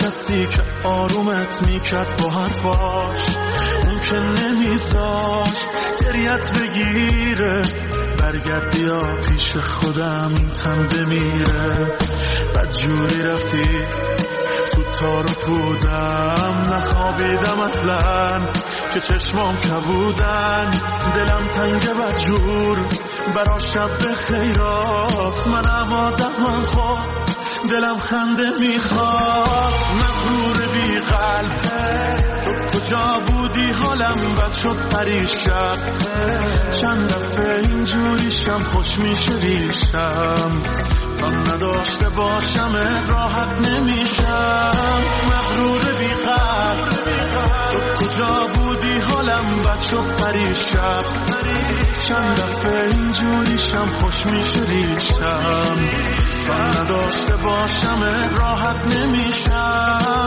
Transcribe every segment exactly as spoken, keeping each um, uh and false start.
کسی که آرومت میکرد با حرفاش، اون که نمیذاشت گریت بگیره. برگرد بیا پیش خودم این تن بمیره. بدجوری رفتی تو تار و پودم، نخوابیدم اصلا که چشمام کبودن. دلم تنگ بدجور برا شب خیرات، منم آدمم خوب دلم خنده میخواد. مغرور بی قلب تو کجا بودی؟ حالم بد شد پریشب. چند دفعه اینجوریشم خوش میشه ریشم، تا نداشته باشم راحت نمیشم. مغرور بی قلب تو کجا بودی؟ حالم بد شد پریشب. چند دفعه اینجوریشم خوش میشه ریشم، تا نداشته باشم راحت نمیشم.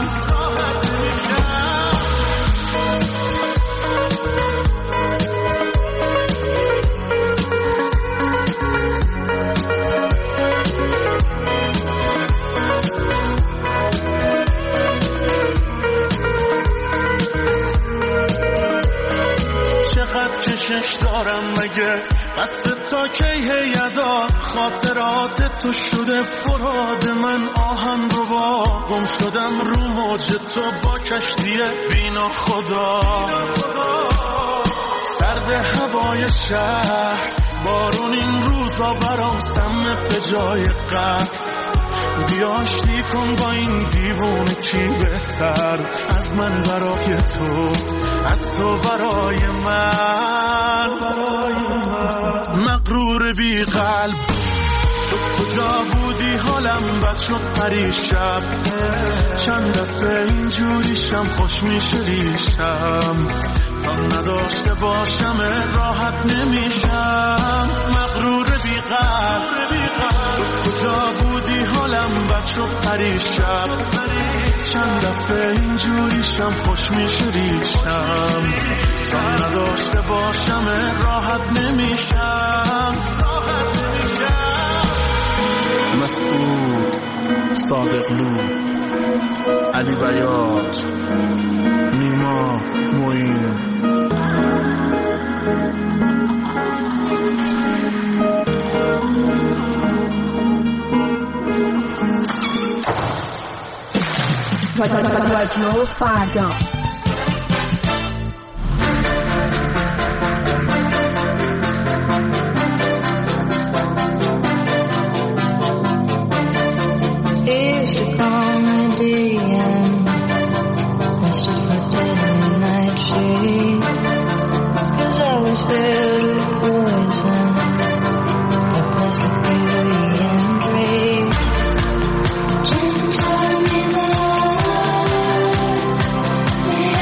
کشش دارم مگه بس تا کی هیدا؟ خاطرات تو شده فراد من، آهن رو با گم شدم رو موج تو با کشتی بینا خدا. سرد هوای شهر بارون این روزا برام سمه به جای قهر. بیاشتی کن با این دیوونه کی بهتر از من برای تو، از تو برای من. مغرور بی قلب تو کجا بودی؟ حالم بد شد پریشب. چند دفعه اینجوریشم خوش میشه ریشم، تا نداشته باشم راحت نمیشم. مغرور بی قلب تو کجا بودی؟ حالم بد شد پریشب. چند دفعه اینجوریشم خوش میشه ریشم، تا نداشته باشم راحت نمیشم. مسعود صادقلو، علی بیاج، نیما معین. رادیو فردا Tell me that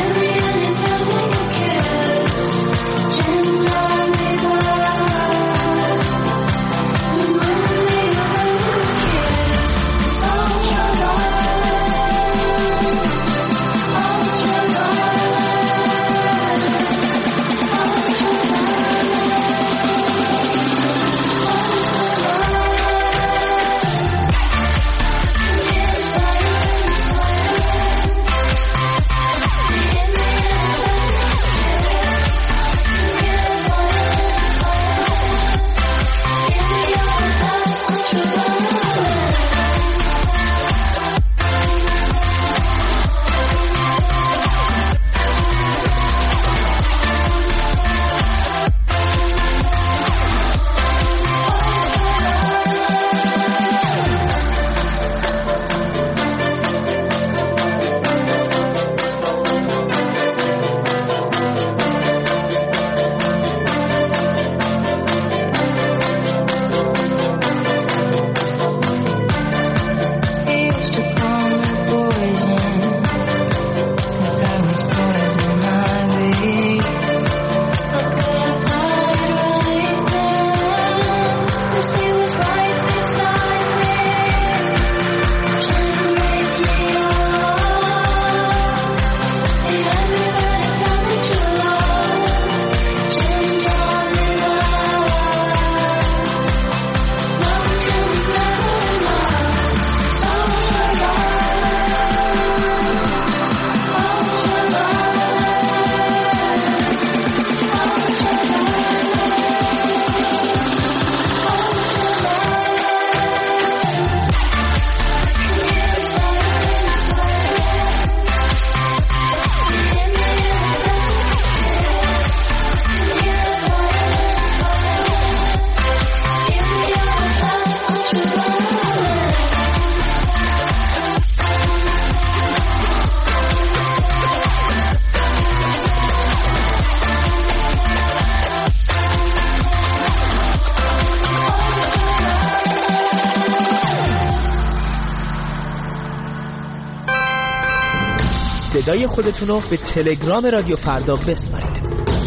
صدای خودتون رو به تلگرام رادیو فردا بسپارید.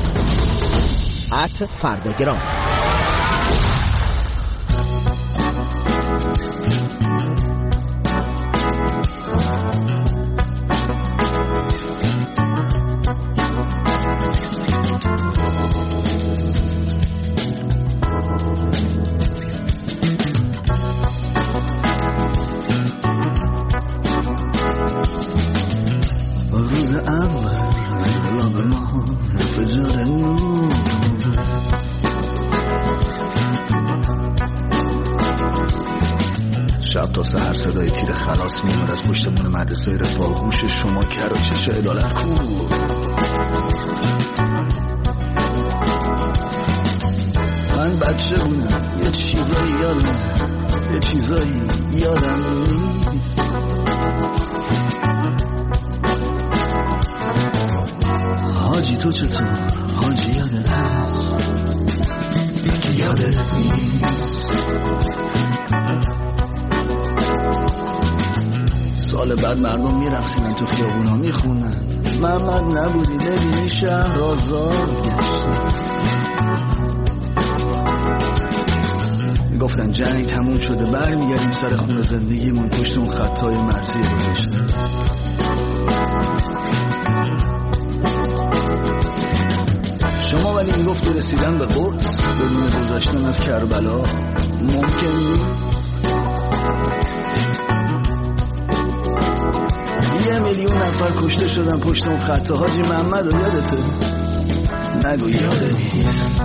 ات فرداگرام. شب تا سحر صدای تیر خلاص میاد از پشتمون مدرسه رفاه. گوش شما کر و چش عدالت کو. من بچه بودم یه چیزایی یادم یه چیزایی یادم نیست. حاجی تو چطور؟ حاجی یادت هست که یادت نیست. سال بعد مردم میرقصیدن تو خیابونا میخونن محمد نبودی ببینی شهر آزاد گشت. میگفتن جنگ تموم شده برمیگردیم سر خونه زندگیمون پشت اون خطای مرزی گذاشته. شما ولی میگفت رسیدن به قدس بدون گذشتن از کربلا ممکن نیست. یه میلیون نفر کشته شدن پشت اون خطا. حاجی محمد رو یادته؟ نگو یاده نیست.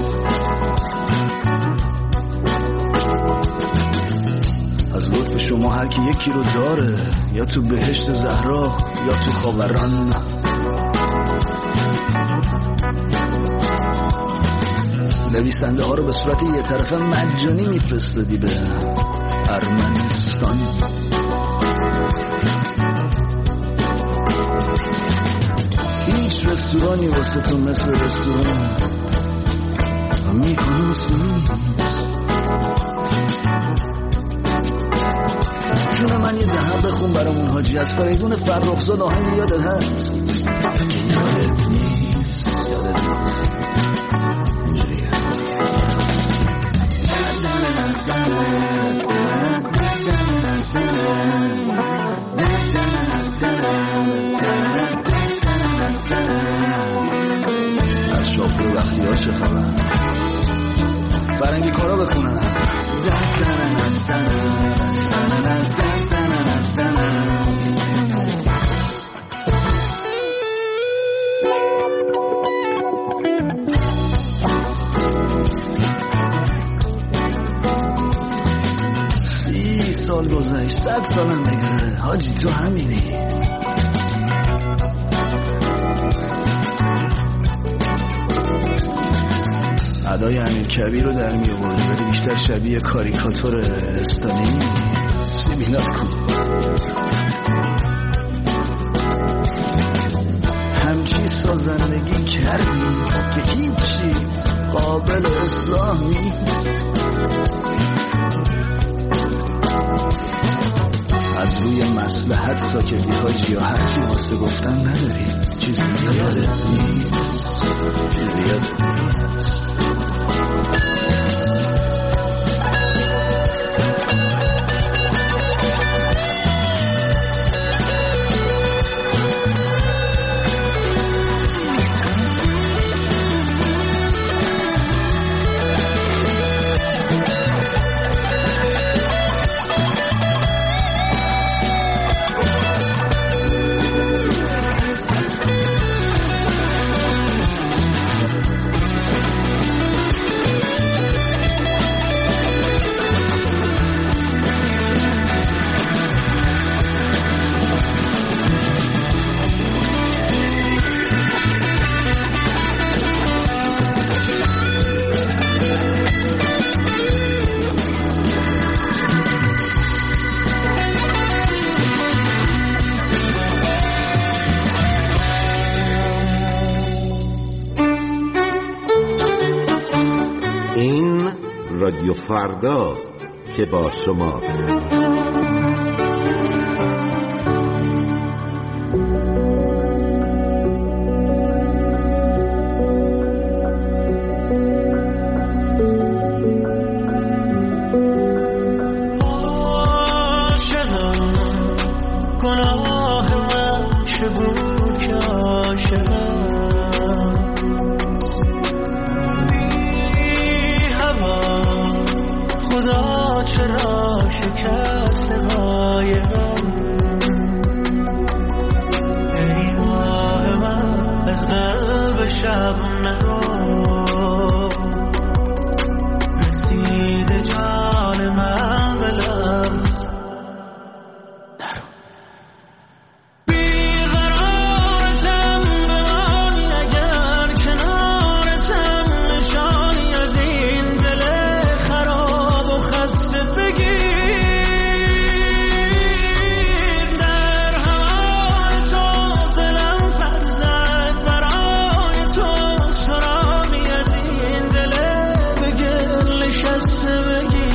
از لطف شما هر کی یکی رو داره، یا تو بهشت زهرا یا تو خاوران. نویسنده ها رو به صورت یه طرفه مجانی میفرستادی به ارمنستان. هیچ رستورانی واسه تو مثل رستوران میکنوس نیست. جون من یه دهن بخون برامون حاجی از فریدون فرخزاد آهنگ یادت هست که یادت نیست. یادت نیست اینجوریه. از شافی و وقتی ها چه خبر؟ فرنگی کارا بخونن. سی سال گذشت، صد سالم بگذره حاجی تو همینی. ادای امیر کبیر رو در می آورد ولی بیشتر شبیه کاریکاتور استالینی. سیبیلات کن همچی سازندگی کردی که هیچی قابل اصلاح نیست. از روی مصلحت ساکتی حاجی یا حرفی واسه گفتن نداری. چیزی یادت نیست. چیزی یادت نیست. رادیو فرداست که با شماست. عاشقم بی هوا خدا چرا شکست قایقم ای ماه من از قلب شب نرو رسید جان من به لب نرو بیقرارتم بمانی اگر کنارتم نشانی از این دل خراب و خسته بگیر در هوای تو دلم پر زد برای تو سراغی از این دل به گل نشسته بگیر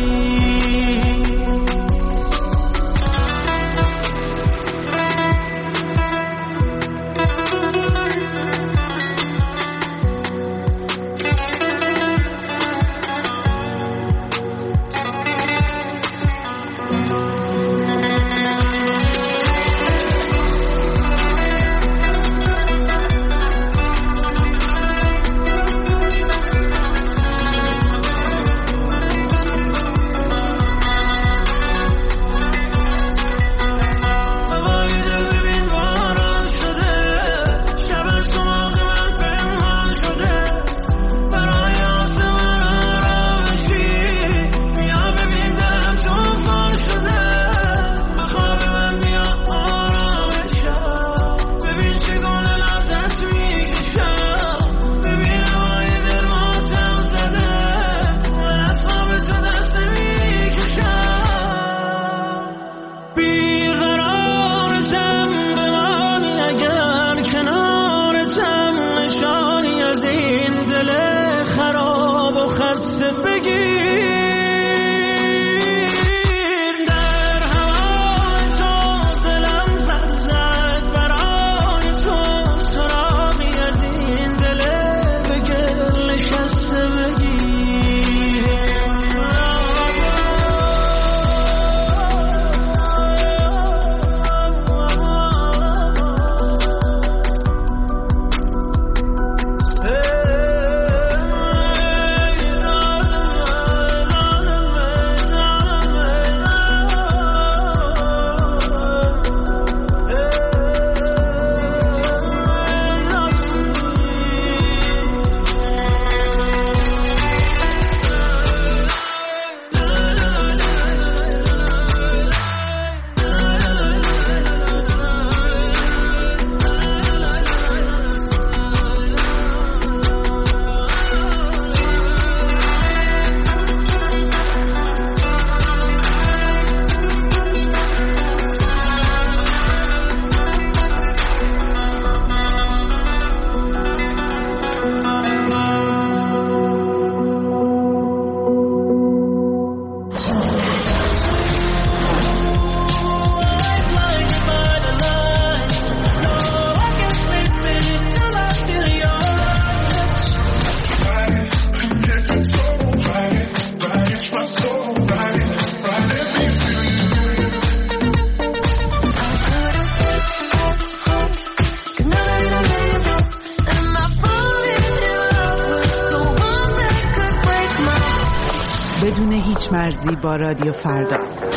بدون هیچ مرزی با رادیو فردا.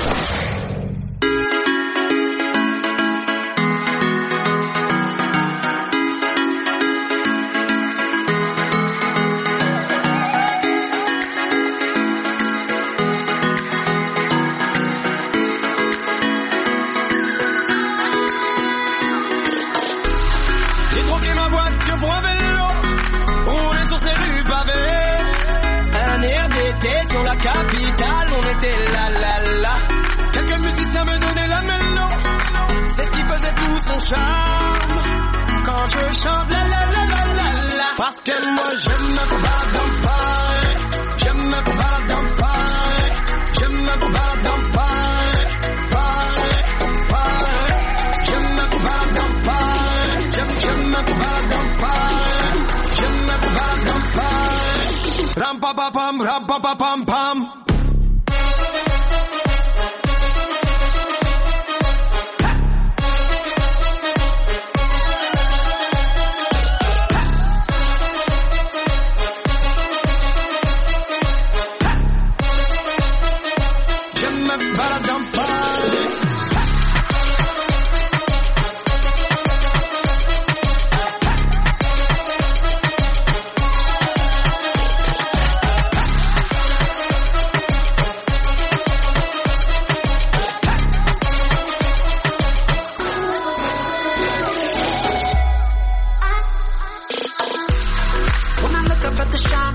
Capitale, on était là, là, là. Quelques musiciens me donnaient la mélo. C'est ce qui faisait tout son charme. Quand je chante la, la, la, la, la, la. Parce que moi je me barre dans Paris. Je me barre dans Paris. Je me barre dans Paris. Paris, Paris. Je me barre dans Paris. Je, je me barre dans Paris. Je me barre dans Paris. Ram pa pa pam, ram pa pa pam pam.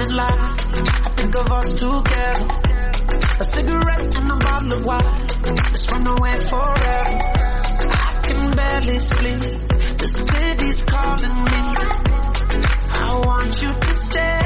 red light, I think of us together. A cigarette and a bottle of wine, let's run away forever. I can barely sleep, the city's calling me. I want you to stay.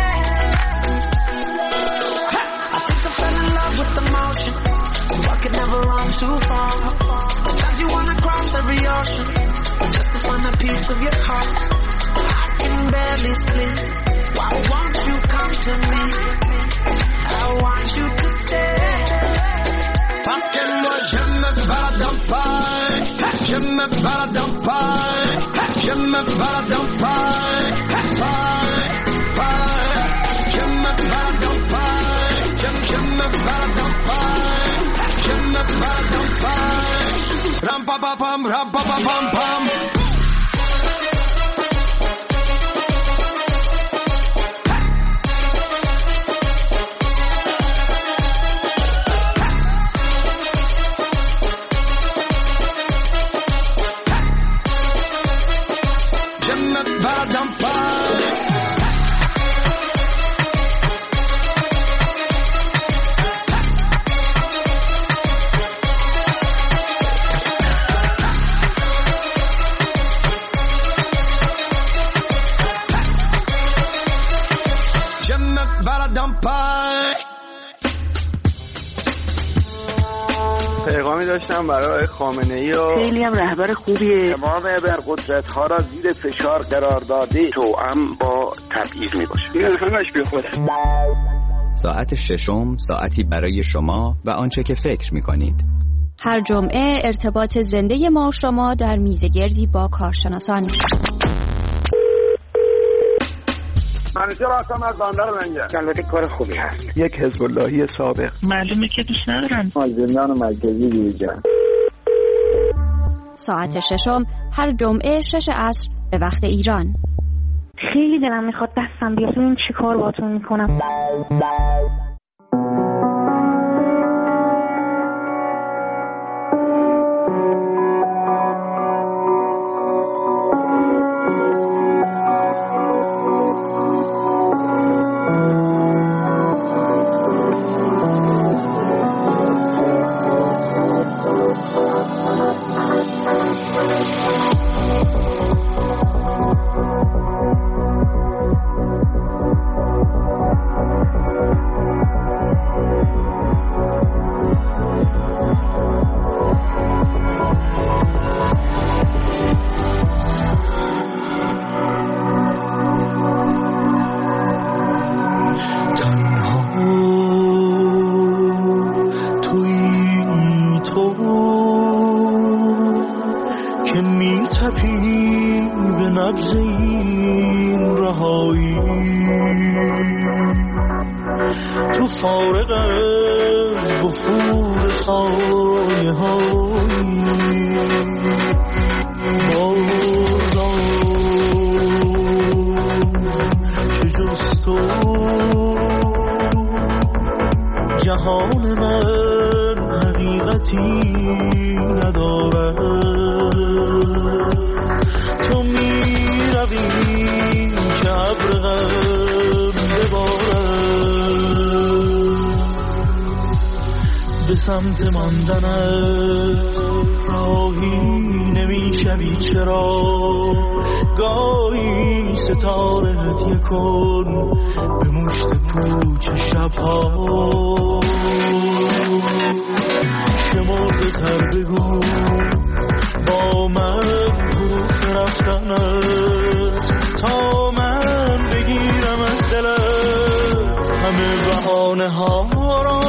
I think I fell in love with the motion, so I could never run too far. Sometimes you wanna cross every ocean, just to find a piece of your heart. I can barely sleep, why won't you come to me? I want you to stay. Parce que moi je me balade en paille, je me balade en paille, je me balade en paille, paille, paille. Je me balade en paille, je, je me balade en paille, je me balade en paille. Ram pa pa pam, ram pa pa pam pam. پیغامی داشتم برای خامنه‌ای و خیلی هم رهبر خوبیه. تمام ابرقدرت‌ها را زیر فشار قرار داده، توأم با تبعیض میباشه. این همش بیخوده. ساعت ششم، ساعتی برای شما و آنچه که فکر میکنید. هر جمعه ارتباط زنده ما و شما در میزگردی با کارشناسان. منیجر هستم از بندر منگه. البته کار خوبی هست. یک حزب اللهی سابق. معلومه که دوست ندارن. مازندران و مرکزی دیگه. ساعت ششم هر جمعه شش عصر به وقت ایران. خیلی دلم میخواد دستم بیاد ببین چی کار باهاتون میکنم. سمت ماندنت راهی نمیشوی چرا گاهی ستاره هدیه کن به مشت پوچ شبها شمرده تر بگو با من حروف رفتنت تا من بگیرم از دلت همه بهانه ها را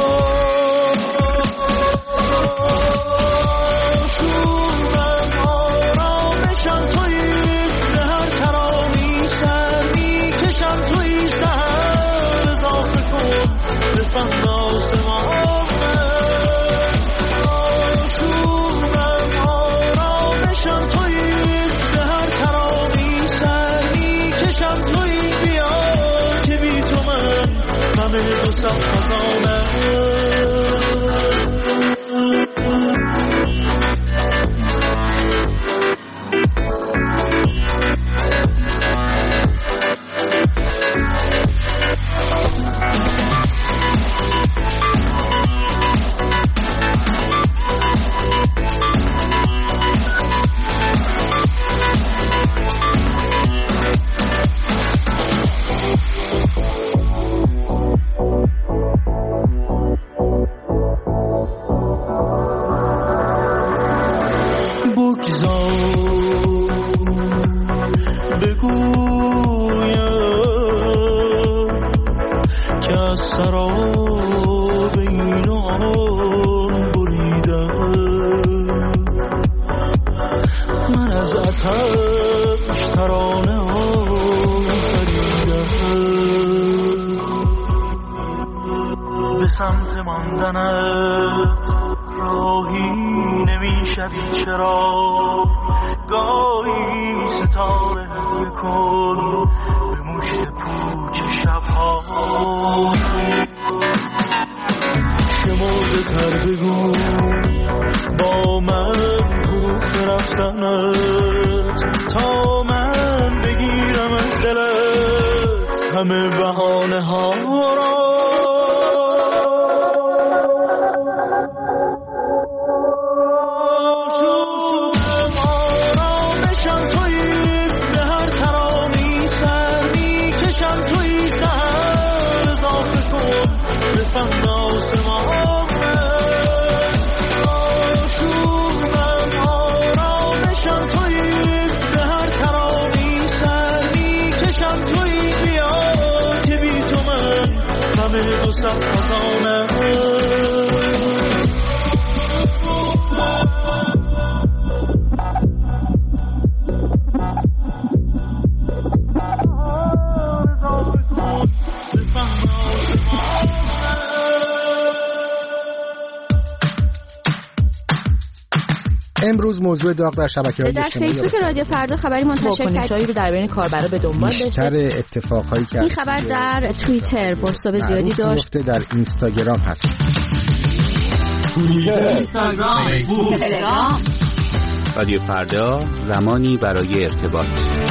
واسه ماندنت راهی نمیشوی چرا گاهی ستاره هدیه کن به مشت پوچ شبها شمرده تر بگو با من حروف رفتنت تا من بگیرم از دلت همه بهانه ها را امروز موضوع داغ در شبکه‌های اجتماعی در فیسبوک رادیو فردا خبری منتشر کرد رو در بین کاربرا به دنبال داشته. بیشتر اتفاقایی که این خبر در توییتر بازتاب زیادی داشت. در اینستاگرام هست. اینستاگرام، فیسبوک، تلگرام. رادیو فردا زمانی برای ارتباط.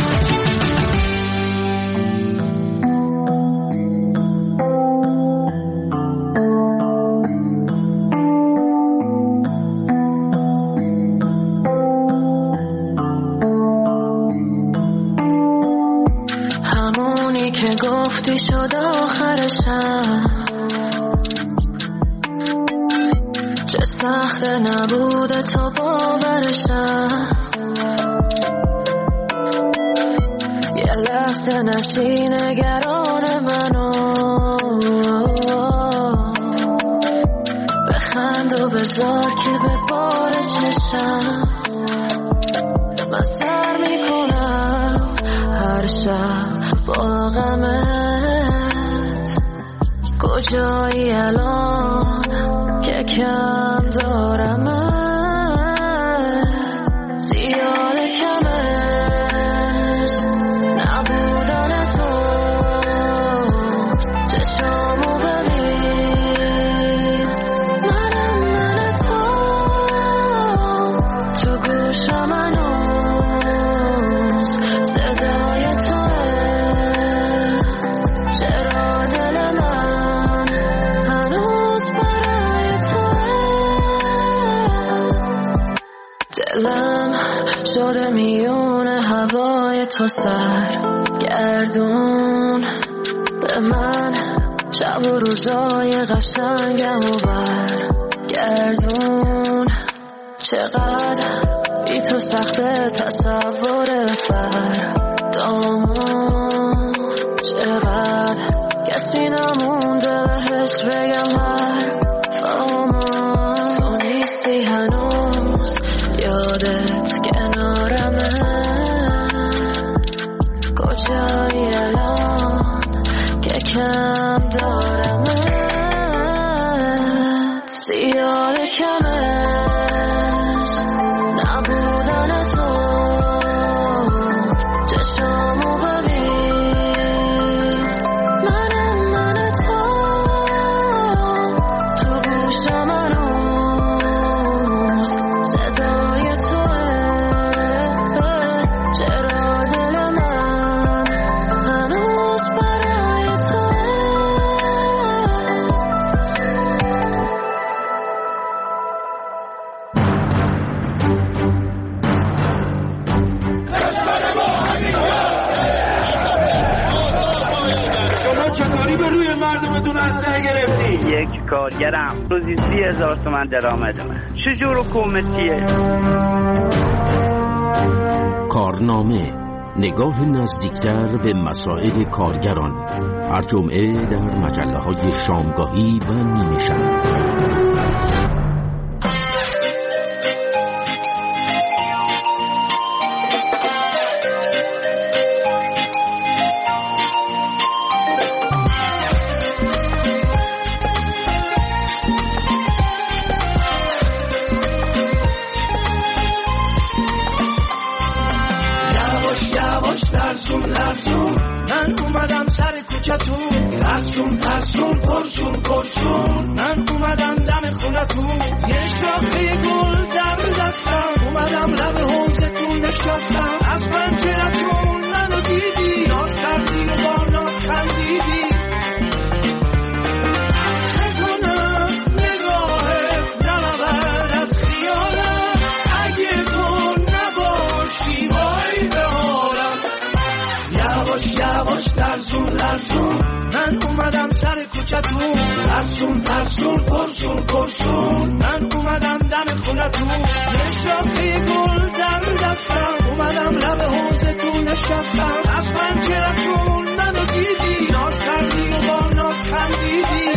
گفتی شد آخرشم چه سخت نبوده تا باورشم یه لحظه نشی نگران منو بخند و بذار که به بار چشم من سر میکنم هر شب با غمت کجایی الان که کم دارمت زیاد کمش نبودن تو چشامو ببین منم من تو تو گوشم هنوز صدای شده میون هوای تو سر گردون به من شب و روزای قشنگم و بر گردون چقدر بی تو سخته تصور فردامون چقدر کسی نمونده بهش بگم حرفامون تو نیستی هنوز یادت کنارمه کجایی الان که کم دارمت زیاد کمش نبودن تو چشامو ببین منم من تو تو گوشم هنوز صدای یک کارگرم روزی سی هزار تومن درآمد من چجور حکومتیه؟ کارنامه نگاه نزدیکتر به مسائل کارگران هر جمعه در مجله های شامگاهی و نیمه شب. لرزون من اومدم سر کوچتون ترسون ترسون پرسون پرسون من اومدم دم خونتون یه شاخه گل در دستم اومدم لب حوضتون نشستم از پنجرتون منو دیدی ناز کردی و با ناز خندیدی چه کنم نگاهت نمبر از خیالم اگه تو نباشی وای به حالم یواش یواش لرزون لرزون من اومدم سر کوچتون ترسون ترسون پرسون پرسون من اومدم دم خونتون یه شاخه گل در دستم اومدم لب حوضتون نشستم از پنجرتون منو دیدی ناز کردی و با ناز خندیدی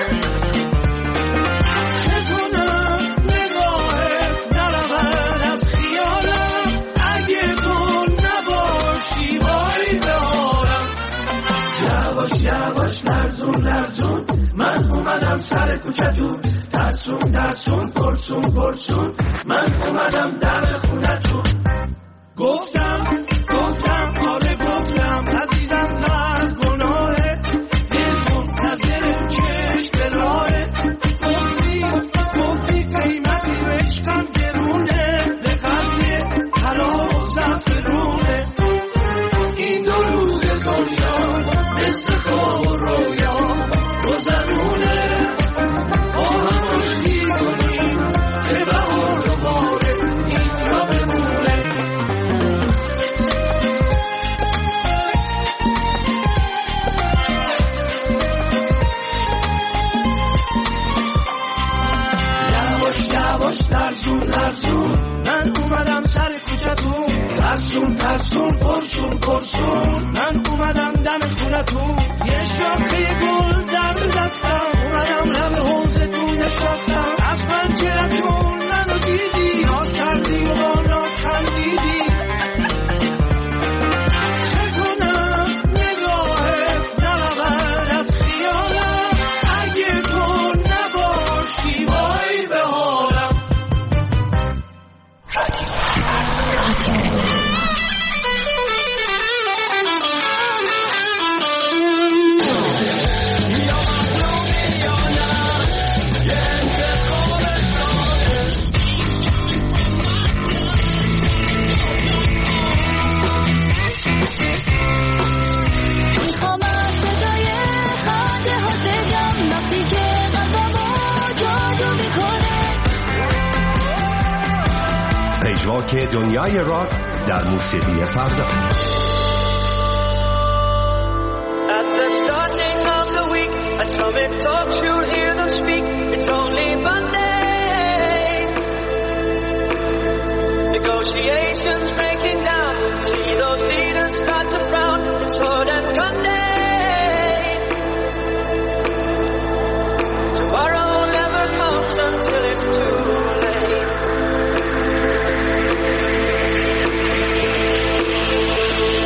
چه کنم نگاهت نرود از خیالم اگه تو نباشی وای به حالم یواش یواش لرزون لرزون من اومدم سر کوچتون ترسون ترسون پرسون پرسون من اومدم در خونتون گفتم گفتم آره گفتم عزیزم نه گناهه دل منتظر چشم به راهه گفتی گفتی قیمتی و عشقم گرونه به قدر طلا و زعفرونه این دو روز دنیا مثل خواب و رویا گذرونه با هم آشتی کنیم که بهار و باره اینجا بمونه یواش یواش لرزون لرزون من اومدم سر کوچتون ترسون ترسون پرسون پرسون من اومدم دم خونتون یه شاخه گل در دستم اومدم لب حوضتون نشستم از پنجرتون منو دیدی ناز کردی و با ناز خندیدی چه کنم نگاهت نرود از خیالم اگه تو نباشی وای به حالم پژواک دنیای راک در موسیقی فردا. At the starting of the week, at Summit Talks you'll hear them speak. It's only Monday. Negotiations breaking down. See those leaders start to frown. It's sword and gun day. Tomorrow never comes until it's too late.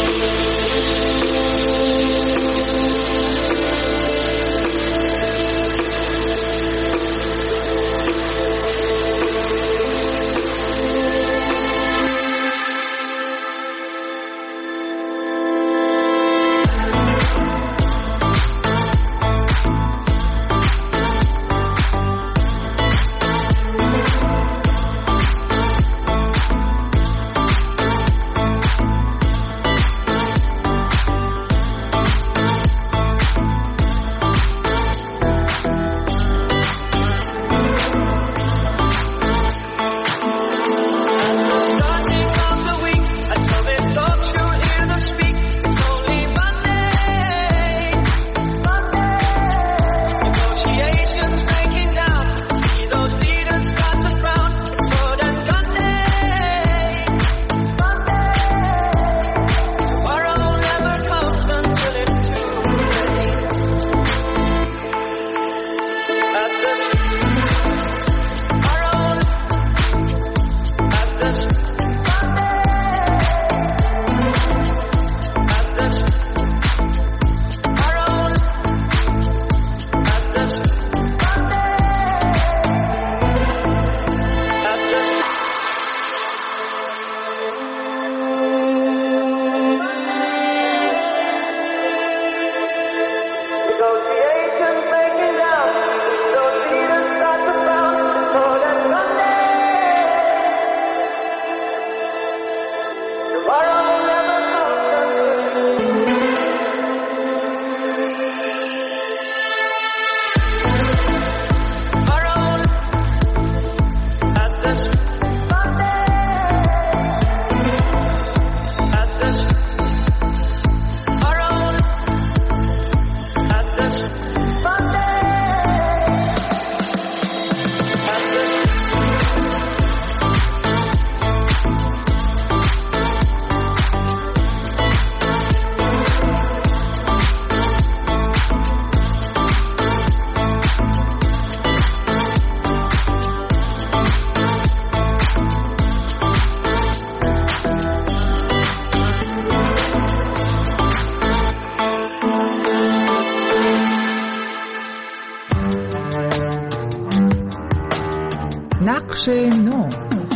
بخش نو.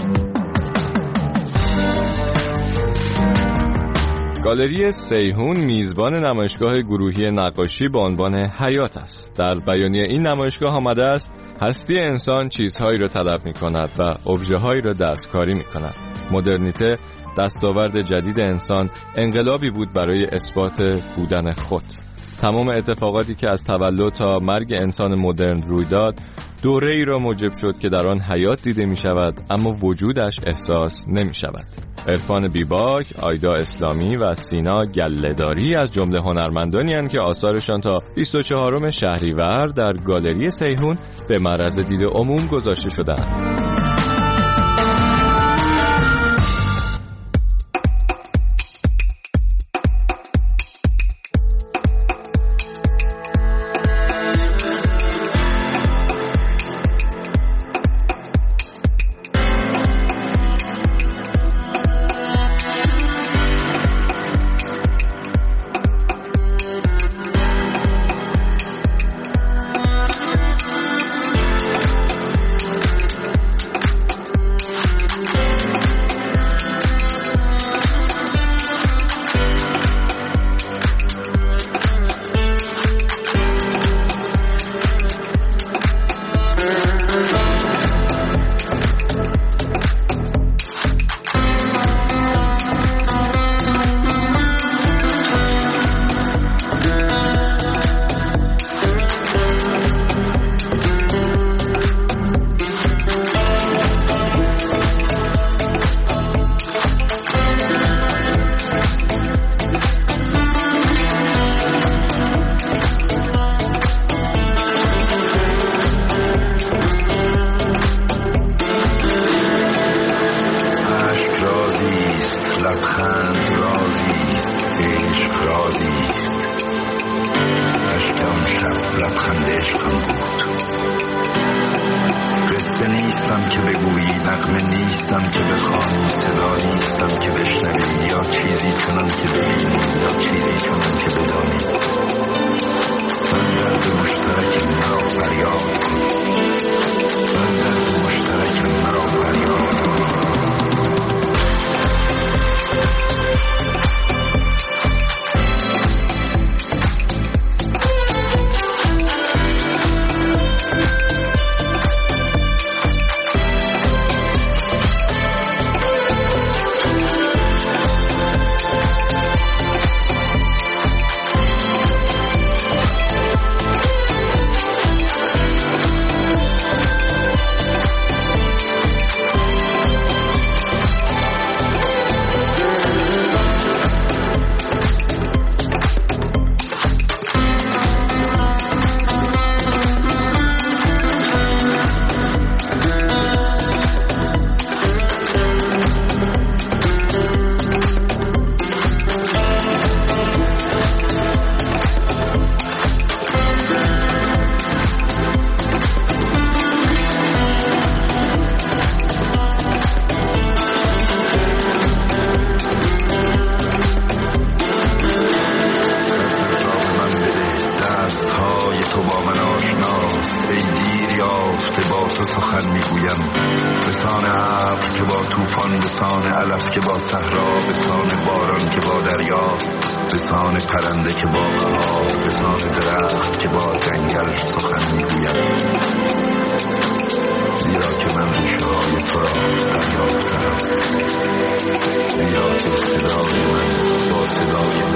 گالری سیحون میزبان نمایشگاه گروهی نقاشی با عنوان حیات است. در بیانیه این نمایشگاه آمده است هستی انسان چیزهایی را طلب می کند و ابژه‌هایی را دستکاری می کند. مدرنیته دستاورد جدید انسان انقلابی بود برای اثبات بودن خود. تمام اتفاقاتی که از تولد تا مرگ انسان مدرن روی داد دوره ای را موجب شد که در آن حیات دیده می شود اما وجودش احساس نمی شود. عرفان بیباک، آیدا اسلامی و سینا گله‌داری از جمله هنرمندانی هستند که آثارشان تا بیست و چهارم شهریور در گالری سیحون به معرض دید عموم گذاشته شده‌اند. بسان علف که با صحرا، بسان باران که با دریا، بسان پرنده که با بهار، بسان درخت که با جنگل سخن میگویم. زیرا که من ریشه های تو را دریافتم، زیرا که صدای من با صدای